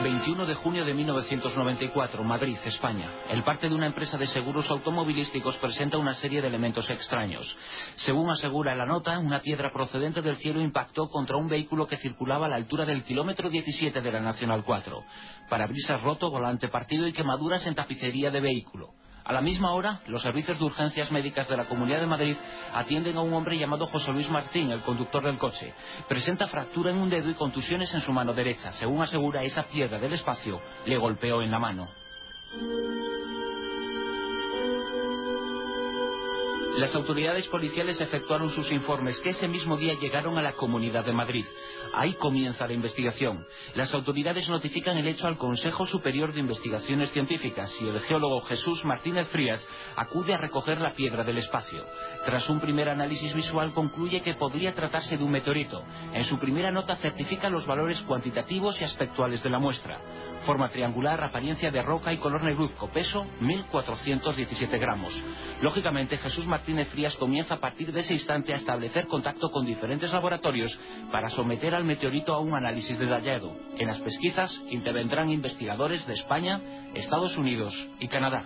21 de junio de 1994, Madrid, España. El parte de una empresa de seguros automovilísticos presenta una serie de elementos extraños. Según asegura la nota, una piedra procedente del cielo impactó contra un vehículo que circulaba a la altura del kilómetro 17 de la Nacional 4. Parabrisas roto, volante partido y quemaduras en tapicería de vehículo. A la misma hora, los servicios de urgencias médicas de la Comunidad de Madrid atienden a un hombre llamado José Luis Martín, el conductor del coche. Presenta fractura en un dedo y contusiones en su mano derecha. Según asegura, esa piedra del espacio le golpeó en la mano. Las autoridades policiales efectuaron sus informes, que ese mismo día llegaron a la Comunidad de Madrid. Ahí comienza la investigación. Las autoridades notifican el hecho al Consejo Superior de Investigaciones Científicas y el geólogo Jesús Martínez Frías acude a recoger la piedra del espacio. Tras un primer análisis visual concluye que podría tratarse de un meteorito. En su primera nota certifica los valores cuantitativos y aspectuales de la muestra. Forma triangular, apariencia de roca y color negruzco, peso 1.417 gramos. Lógicamente, Jesús Martínez Frías comienza a partir de ese instante a establecer contacto con diferentes laboratorios para someter al meteorito a un análisis detallado. En las pesquisas intervendrán investigadores de España, Estados Unidos y Canadá.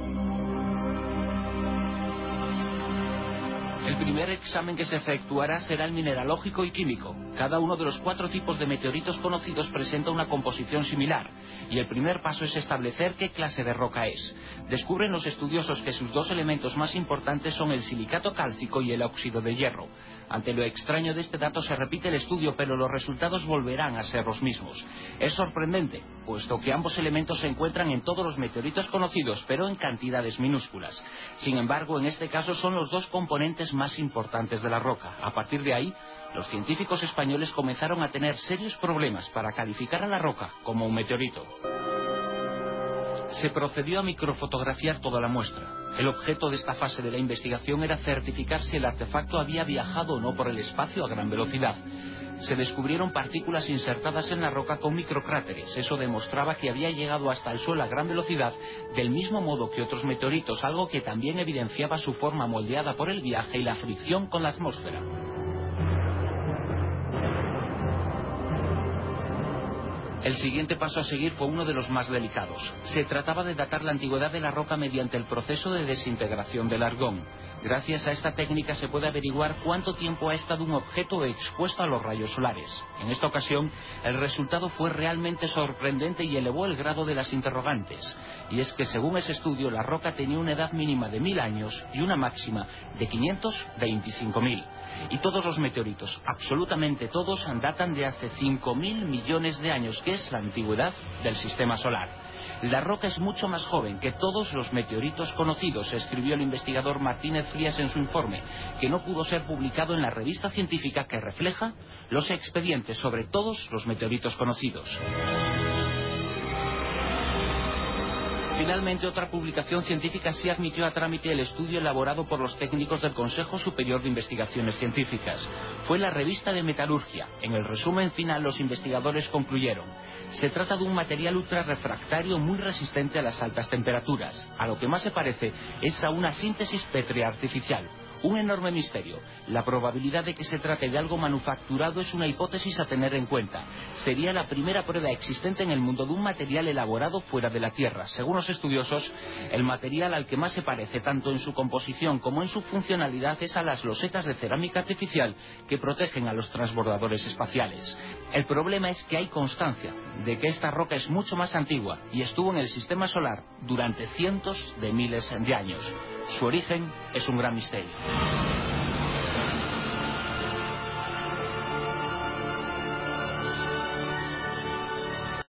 El primer examen que se efectuará será el mineralógico y químico. Cada uno de los 4 tipos de meteoritos conocidos presenta una composición similar, y el primer paso es establecer qué clase de roca es. Descubren los estudiosos que sus 2 elementos más importantes son el silicato cálcico y el óxido de hierro. Ante lo extraño de este dato se repite el estudio, pero los resultados volverán a ser los mismos. Es sorprendente, puesto que ambos elementos se encuentran en todos los meteoritos conocidos, pero en cantidades minúsculas. Sin embargo, en este caso son los 2 componentes más importantes de la roca. A partir de ahí, los científicos españoles comenzaron a tener serios problemas para calificar a la roca como un meteorito. Se procedió a microfotografiar toda la muestra. El objeto de esta fase de la investigación era certificar si el artefacto había viajado o no por el espacio a gran velocidad. Se descubrieron partículas insertadas en la roca con microcráteres. Eso demostraba que había llegado hasta el suelo a gran velocidad, del mismo modo que otros meteoritos, algo que también evidenciaba su forma moldeada por el viaje y la fricción con la atmósfera. El siguiente paso a seguir fue uno de los más delicados. Se trataba de datar la antigüedad de la roca mediante el proceso de desintegración del argón. Gracias a esta técnica se puede averiguar cuánto tiempo ha estado un objeto expuesto a los rayos solares. En esta ocasión, el resultado fue realmente sorprendente y elevó el grado de las interrogantes. Y es que según ese estudio, la roca tenía una edad mínima de 1000 años y una máxima de 525.000. Y todos los meteoritos, absolutamente todos, datan de hace 5.000 millones de años, que es la antigüedad del sistema solar. La roca es mucho más joven que todos los meteoritos conocidos, escribió el investigador Martínez Frías en su informe, que no pudo ser publicado en la revista científica que refleja los expedientes sobre todos los meteoritos conocidos. Finalmente, otra publicación científica sí admitió a trámite el estudio elaborado por los técnicos del Consejo Superior de Investigaciones Científicas. Fue la revista de Metalurgia. En el resumen final, los investigadores concluyeron: se trata de un material ultrarrefractario muy resistente a las altas temperaturas. A lo que más se parece es a una síntesis pétrea artificial. Un enorme misterio. La probabilidad de que se trate de algo manufacturado es una hipótesis a tener en cuenta. Sería la primera prueba existente en el mundo de un material elaborado fuera de la Tierra. Según los estudiosos, el material al que más se parece, tanto en su composición como en su funcionalidad, es a las losetas de cerámica artificial que protegen a los transbordadores espaciales. El problema es que hay constancia de que esta roca es mucho más antigua y estuvo en el sistema solar durante cientos de miles de años. Su origen es un gran misterio.